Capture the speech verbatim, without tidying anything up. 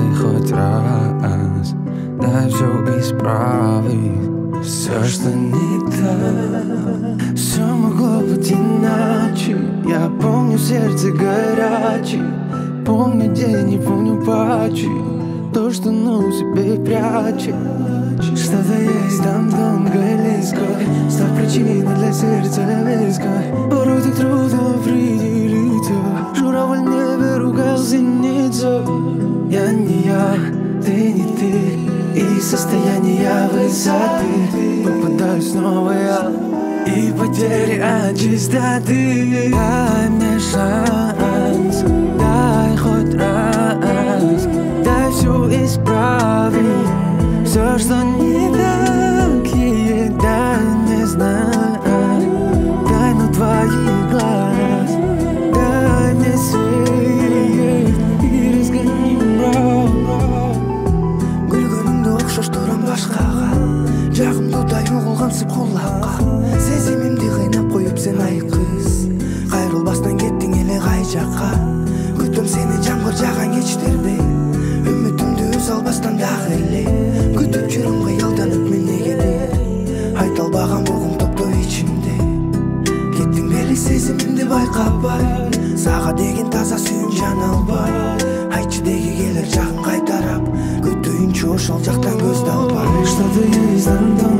дай хоть раз, дай все исправить. Все, что не так, все могло быть иначе. Я помню сердце горячее, помню день и помню патчи. То, что на себе прячет. Что-то есть там тонко и близко, став причиной для сердца виска. Порой так трудно определиться. Журавль в небе ругал зеницу. Я не я, ты не ты, и состояние высоты. Попадаю снова я, и потери от чистоты. Дай мне шанс, дай хоть раз, дай все исправить. Все, что не так, и дай мне знать. Дай на твоих глаз, дай мне свет и разгони мрак. Гүлгөнүңдө окшош турам башкага, жагымдуудай угулгансып кулакка. Сезимимди кыйнап коюп сен айкыз, кайрылбастан кеттиң эле кай жакка. Күтөм сени жамгыр жааган кечтерде, үмүтүмдү үз албастан дагы эле. Күтүп жүрөм кыялданып мен негеде, айта албаган бугум топтоо ичимде. Кеттиң беле сезимимди байкабай, сага деген таза сүйүүн жана албай. Айтчы деги келер жагын кайтарап, күтүүнчү ошол жактан көздү албай. Что-то есть там